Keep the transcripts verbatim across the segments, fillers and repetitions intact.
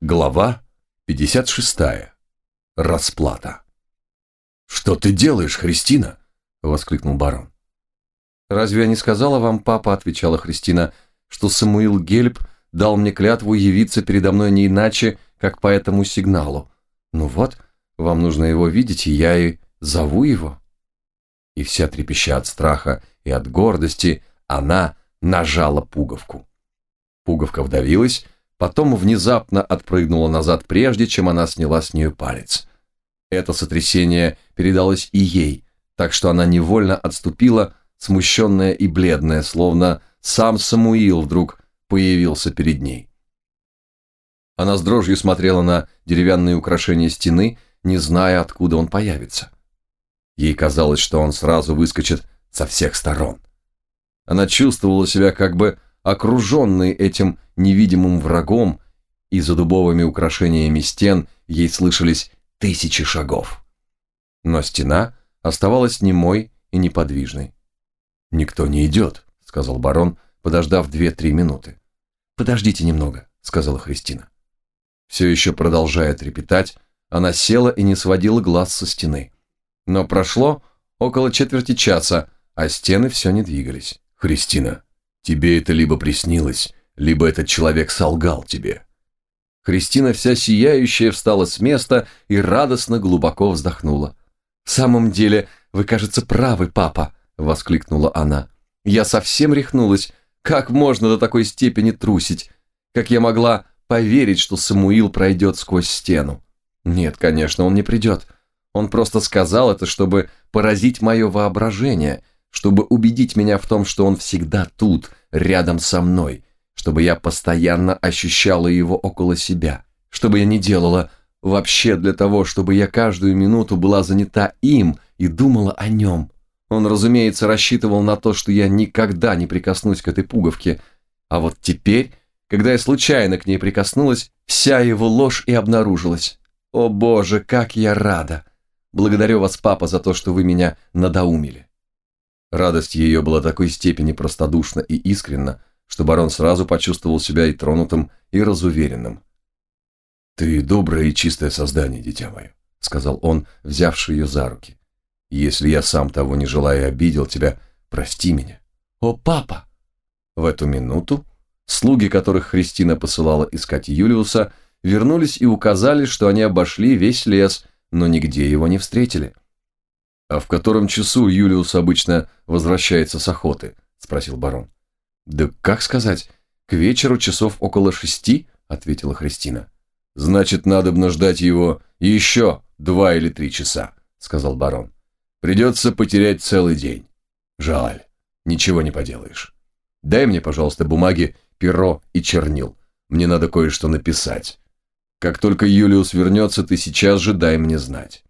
Глава пятьдесят шестая. Расплата. «Что ты делаешь, Христина?» – воскликнул барон. «Разве я не сказала вам, папа, – отвечала Христина, – что Самуил Гельб дал мне клятву явиться передо мной не иначе, как по этому сигналу? Ну вот, вам нужно его видеть, и я и зову его». И вся трепеща от страха и от гордости, она нажала пуговку. Пуговка вдавилась, потом внезапно отпрыгнула назад, прежде чем она сняла с нее палец. Это сотрясение передалось и ей, так что она невольно отступила, смущенная и бледная, словно сам Самуил вдруг появился перед ней. Она с дрожью смотрела на деревянные украшения стены, не зная, откуда он появится. Ей казалось, что он сразу выскочит со всех сторон. Она чувствовала себя как бы окруженной этим невидимым врагом, и за дубовыми украшениями стен ей слышались тысячи шагов. Но стена оставалась немой и неподвижной. «Никто не идет», — сказал барон, подождав две-три минуты. «Подождите немного», — сказала Христина. Все еще продолжая трепетать, она села и не сводила глаз со стены. Но прошло около четверти часа, а стены все не двигались. «Христина, тебе это либо приснилось, либо этот человек солгал тебе». Христина, вся сияющая, встала с места и радостно глубоко вздохнула. «В самом деле, вы, кажется, правы, папа», — воскликнула она. «Я совсем рехнулась. Как можно до такой степени трусить? Как я могла поверить, что Самуил пройдет сквозь стену? Нет, конечно, он не придет. Он просто сказал это, чтобы поразить мое воображение, чтобы убедить меня в том, что он всегда тут, рядом со мной, чтобы я постоянно ощущала его около себя, чтобы я не делала вообще для того, чтобы я каждую минуту была занята им и думала о нем. Он, разумеется, рассчитывал на то, что я никогда не прикоснусь к этой пуговке, а вот теперь, когда я случайно к ней прикоснулась, вся его ложь и обнаружилась. О боже, как я рада! Благодарю вас, папа, за то, что вы меня надоумили». Радость ее была такой степени простодушна и искренна, что барон сразу почувствовал себя и тронутым, и разуверенным. «Ты доброе и чистое создание, дитя мое», — сказал он, взявший ее за руки. «Если я сам того не желая обидел тебя, прости меня». «О, папа!» В эту минуту слуги, которых Христина посылала искать Юлиуса, вернулись и указали, что они обошли весь лес, но нигде его не встретили. «А в котором часу Юлиус обычно возвращается с охоты?» – спросил барон. «Да как сказать, к вечеру часов около шести», – ответила Христина. «Значит, надобно ждать его еще два или три часа», – сказал барон. «Придется потерять целый день. Жаль, ничего не поделаешь. Дай мне, пожалуйста, бумаги, перо и чернил. Мне надо кое-что написать. Как только Юлиус вернется, ты сейчас же дай мне знать».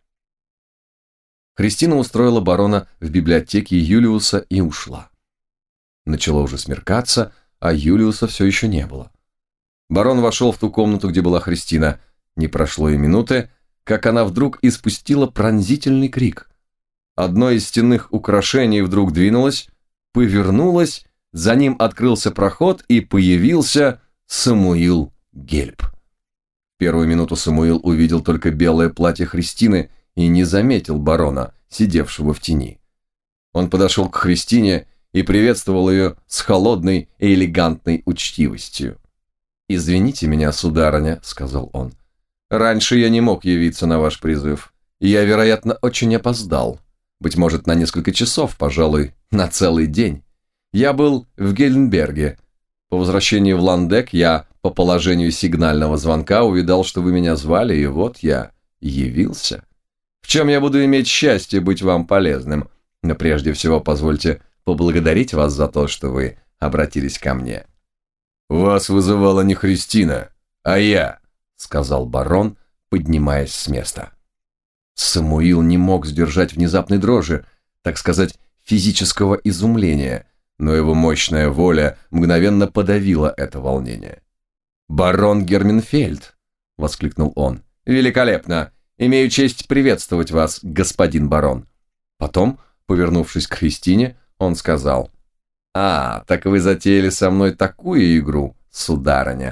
Христина устроила барона в библиотеке Юлиуса и ушла. Начало уже смеркаться, а Юлиуса все еще не было. Барон вошел в ту комнату, где была Христина. Не прошло и минуты, как она вдруг испустила пронзительный крик. Одно из стенных украшений вдруг двинулось, повернулось, за ним открылся проход, и появился Самуил Гельб. В первую минуту Самуил увидел только белое платье Христины и не заметил барона, сидевшего в тени. Он подошел к Христине и приветствовал ее с холодной и элегантной учтивостью. «Извините меня, сударыня», — сказал он. «Раньше я не мог явиться на ваш призыв. Я, вероятно, очень опоздал. Быть может, на несколько часов, пожалуй, на целый день. Я был в Гельнберге. По возвращении в Ландек я, по положению сигнального звонка, увидал, что вы меня звали, и вот я явился. В чем я буду иметь счастье быть вам полезным? Но прежде всего позвольте поблагодарить вас за то, что вы обратились ко мне». «Вас вызывала не Христина, а я», — сказал барон, поднимаясь с места. Самуил не мог сдержать внезапной дрожи, так сказать, физического изумления, но его мощная воля мгновенно подавила это волнение. «Барон Герменфельд!» — воскликнул он. «Великолепно! Имею честь приветствовать вас, господин барон». Потом, повернувшись к Христине, он сказал: «А, так вы затеяли со мной такую игру, сударыня.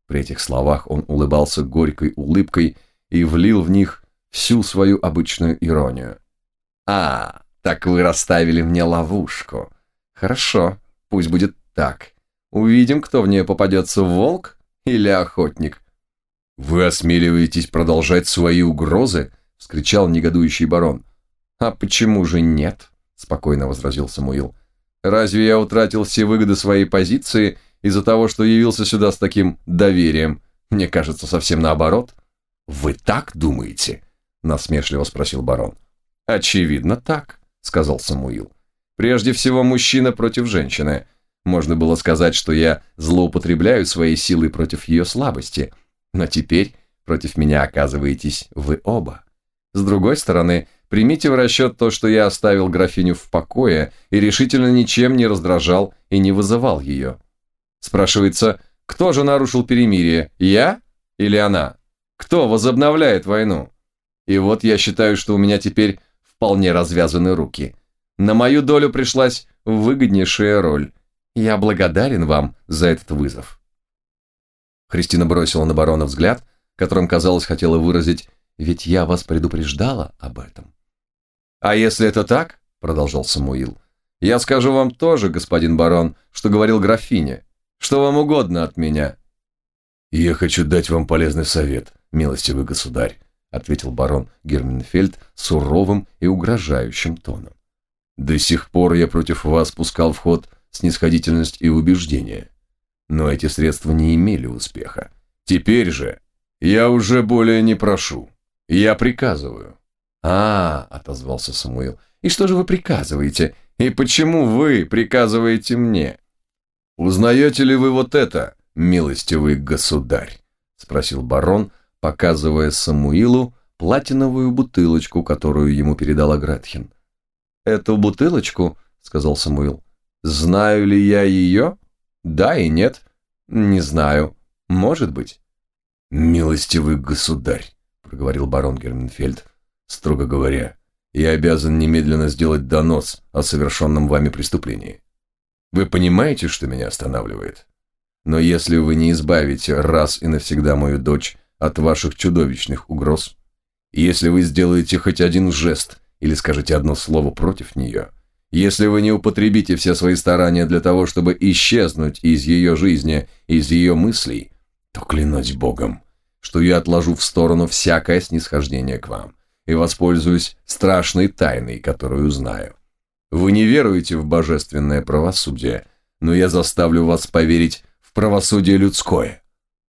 При этих словах он улыбался горькой улыбкой и влил в них всю свою обычную иронию. «А, так вы расставили мне ловушку. Хорошо, пусть будет так. Увидим, кто в нее попадется, волк или охотник». «Вы осмеливаетесь продолжать свои угрозы?» – вскричал негодующий барон. «А почему же нет?» – спокойно возразил Самуил. «Разве я утратил все выгоды своей позиции из-за того, что явился сюда с таким доверием? Мне кажется, совсем наоборот». «Вы так думаете?» – насмешливо спросил барон. «Очевидно так», – сказал Самуил. «Прежде всего, мужчина против женщины. Можно было сказать, что я злоупотребляю своей силой против ее слабости, но теперь против меня оказываетесь вы оба. С другой стороны, примите в расчет то, что я оставил графиню в покое и решительно ничем не раздражал и не вызывал ее. Спрашивается, кто же нарушил перемирие, я или она? Кто возобновляет войну? И вот я считаю, что у меня теперь вполне развязаны руки. На мою долю пришлась выгоднейшая роль. Я благодарен вам за этот вызов». Христина бросила на барона взгляд, которым, казалось, хотела выразить: «Ведь я вас предупреждала об этом». «А если это так, — продолжал Самуил, — я скажу вам тоже, господин барон, что говорил графине. Что вам угодно от меня?» «Я хочу дать вам полезный совет, милостивый государь», — ответил барон Герменфельд суровым и угрожающим тоном. «До сих пор я против вас пускал в ход снисходительность и убеждение. Но эти средства не имели успеха. Теперь же я уже более не прошу. Я приказываю». «А, — отозвался Самуил, — и что же вы приказываете? И почему вы приказываете мне?» «Узнаете ли вы вот это, милостивый государь?» — спросил барон, показывая Самуилу платиновую бутылочку, которую ему передала Гретхен. «Эту бутылочку, — сказал Самуил, — знаю ли я ее? Да и нет. Не знаю. Может быть». «Милостивый государь, — проговорил барон Герменфельд, — строго говоря, я обязан немедленно сделать донос о совершенном вами преступлении. Вы понимаете, что меня останавливает? Но если вы не избавите раз и навсегда мою дочь от ваших чудовищных угроз, если вы сделаете хоть один жест или скажете одно слово против нее, если вы не употребите все свои старания для того, чтобы исчезнуть из ее жизни, из ее мыслей, то клянусь Богом, что я отложу в сторону всякое снисхождение к вам и воспользуюсь страшной тайной, которую знаю. Вы не веруете в божественное правосудие, но я заставлю вас поверить в правосудие людское».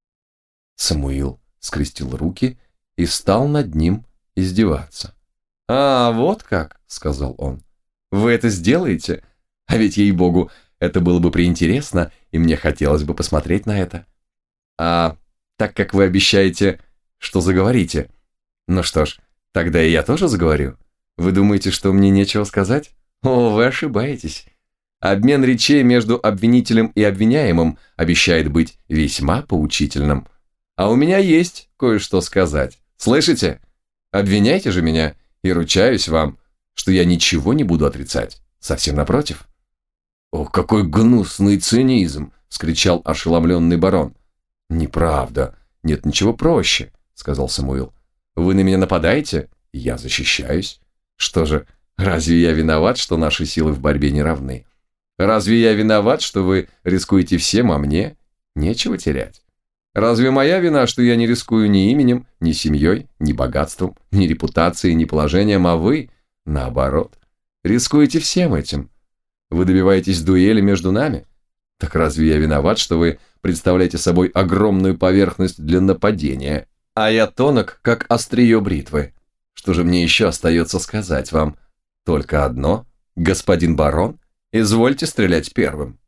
Самуил скрестил руки и стал над ним издеваться. «А, вот как, — сказал он, — вы это сделаете? А ведь, ей-богу, это было бы преинтересно, и мне хотелось бы посмотреть на это. А так как вы обещаете, что заговорите, ну что ж, тогда и я тоже заговорю. Вы думаете, что мне нечего сказать? О, вы ошибаетесь. Обмен речей между обвинителем и обвиняемым обещает быть весьма поучительным. А у меня есть кое-что сказать. Слышите? Обвиняйте же меня, и ручаюсь вам, что я ничего не буду отрицать. Совсем напротив». «О, какой гнусный цинизм!» — вскричал ошеломленный барон. «Неправда. Нет ничего проще», — сказал Самуил. «Вы на меня нападаете? Я защищаюсь. Что же, разве я виноват, что наши силы в борьбе не равны? Разве я виноват, что вы рискуете всем, а мне нечего терять? Разве моя вина, что я не рискую ни именем, ни семьей, ни богатством, ни репутацией, ни положением, а вы, наоборот, рискуете всем этим? Вы добиваетесь дуэли между нами? Так разве я виноват, что вы представляете собой огромную поверхность для нападения, а я тонок, как острие бритвы? Что же мне еще остается сказать вам? Только одно, господин барон, извольте стрелять первым».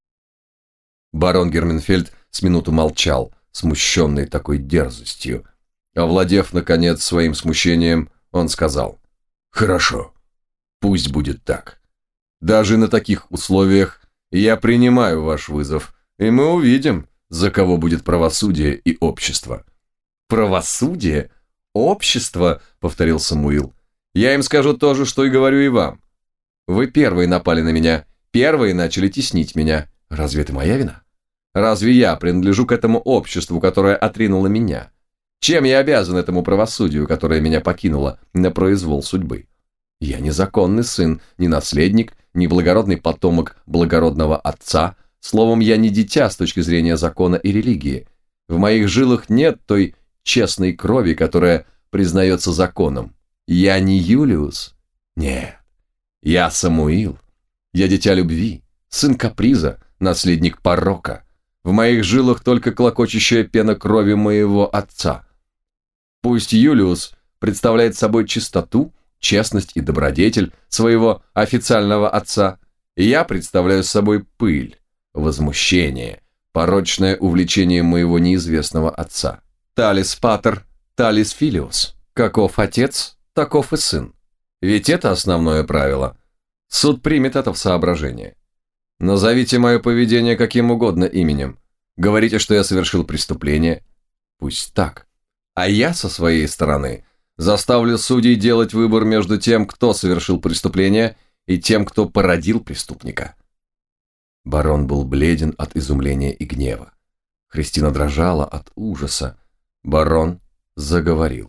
Барон Герменфельд с минуту молчал, смущенный такой дерзостью. Овладев, наконец, своим смущением, он сказал: «Хорошо, пусть будет так. Даже на таких условиях я принимаю ваш вызов, и мы увидим, за кого будет правосудие и общество». «Правосудие? Общество?» — повторил Самуил. «Я им скажу то же, что и говорю и вам. Вы первые напали на меня, первые начали теснить меня. Разве это моя вина? Разве я принадлежу к этому обществу, которое отринуло меня? Чем я обязан этому правосудию, которое меня покинуло на произвол судьбы? Я не законный сын, не наследник, не благородный потомок благородного отца. Словом, я не дитя с точки зрения закона и религии. В моих жилах нет той честной крови, которая признается законом. Я не Юлиус. Нет. Я Самуил. Я дитя любви, сын каприза, наследник порока. В моих жилах только клокочущая пена крови моего отца. Пусть Юлиус представляет собой чистоту, честность и добродетель своего официального отца, и я представляю собой пыль, возмущение, порочное увлечение моего неизвестного отца. Талис патер, талис филиус. Каков отец, таков и сын. Ведь это основное правило. Суд примет это в соображение. Назовите мое поведение каким угодно именем. Говорите, что я совершил преступление. Пусть так. А я со своей стороны заставлю судей делать выбор между тем, кто совершил преступление, и тем, кто породил преступника. Барон был бледен от изумления и гнева. Христина дрожала от ужаса. Барон заговорил.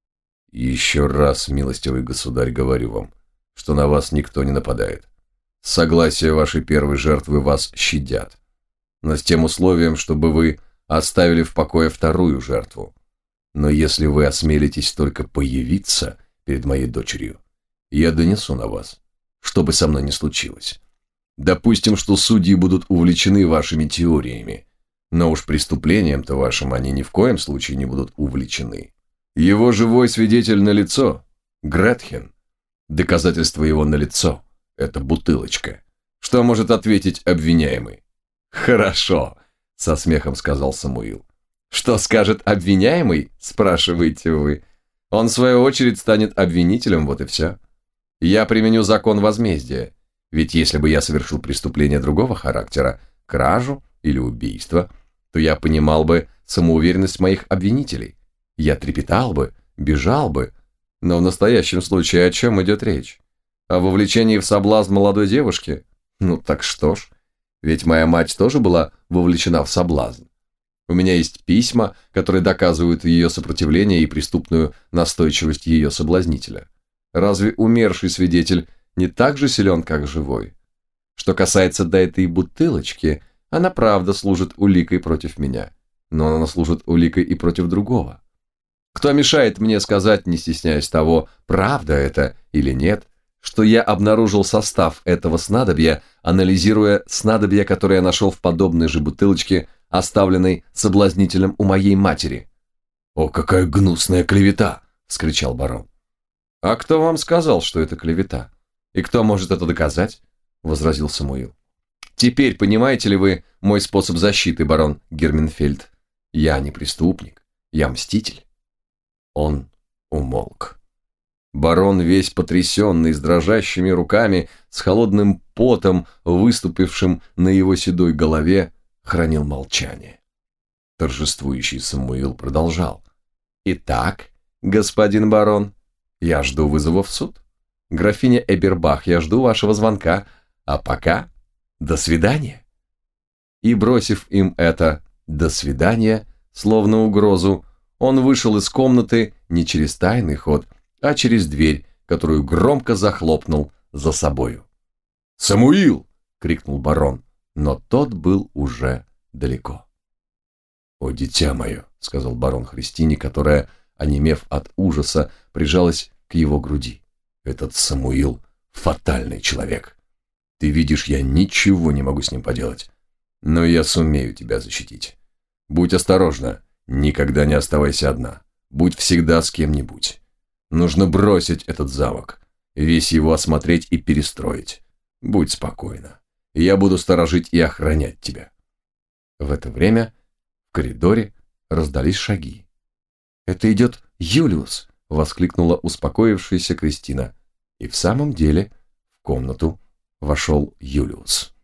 «Еще раз, милостивый государь, говорю вам, что на вас никто не нападает. С согласия вашей первой жертвы вас щадят, но с тем условием, чтобы вы оставили в покое вторую жертву. Но если вы осмелитесь только появиться перед моей дочерью, я донесу на вас, что бы со мной ни случилось. Допустим, что судьи будут увлечены вашими теориями, но уж преступлением-то вашим они ни в коем случае не будут увлечены. Его живой свидетель налицо, Гретхен. Доказательство его налицо. Это бутылочка. Что может ответить обвиняемый? Хорошо, со смехом сказал Самуил. Что скажет обвиняемый, спрашиваете вы. Он в свою очередь станет обвинителем, вот и все. Я применю закон возмездия. Ведь если бы я совершил преступление другого характера, кражу или убийство, то я понимал бы самоуверенность моих обвинителей. Я трепетал бы, бежал бы. Но в настоящем случае о чем идет речь? О вовлечении в соблазн молодой девушки? Ну так что ж, ведь моя мать тоже была вовлечена в соблазн. У меня есть письма, которые доказывают ее сопротивление и преступную настойчивость ее соблазнителя. Разве умерший свидетель не так же силен, как живой? Что касается до этой бутылочки, она правда служит уликой против меня, но она служит уликой и против другого. Кто мешает мне сказать, не стесняясь того, правда это или нет, что я обнаружил состав этого снадобья, анализируя снадобье, которое я нашел в подобной же бутылочке, оставленной соблазнителем у моей матери. «О, какая гнусная клевета!» – вскричал барон. «А кто вам сказал, что это клевета? И кто может это доказать?» – возразил Самуил. «Теперь понимаете ли вы мой способ защиты, барон Герменфельд? Я не преступник, я мститель». Он умолк. Барон, весь потрясенный, с дрожащими руками, с холодным потом, выступившим на его седой голове, хранил молчание. Торжествующий Самуил продолжал. «Итак, господин барон, я жду вызова в суд. Графиня Эбербах, я жду вашего звонка. А пока до свидания». И, бросив им это «до свидания», словно угрозу, он вышел из комнаты не через тайный ход, а через дверь, которую громко захлопнул за собою. «Самуил!» — крикнул барон, но тот был уже далеко. «О, дитя мое!» — сказал барон Христине, которая, онемев от ужаса, прижалась к его груди. «Этот Самуил — фатальный человек. Ты видишь, я ничего не могу с ним поделать, но я сумею тебя защитить. Будь осторожна, никогда не оставайся одна, будь всегда с кем-нибудь. Нужно бросить этот замок, весь его осмотреть и перестроить. Будь спокойна, я буду сторожить и охранять тебя». В это время в коридоре раздались шаги. «Это идет Юлиус!» — воскликнула успокоившаяся Кристина. И в самом деле в комнату вошел Юлиус.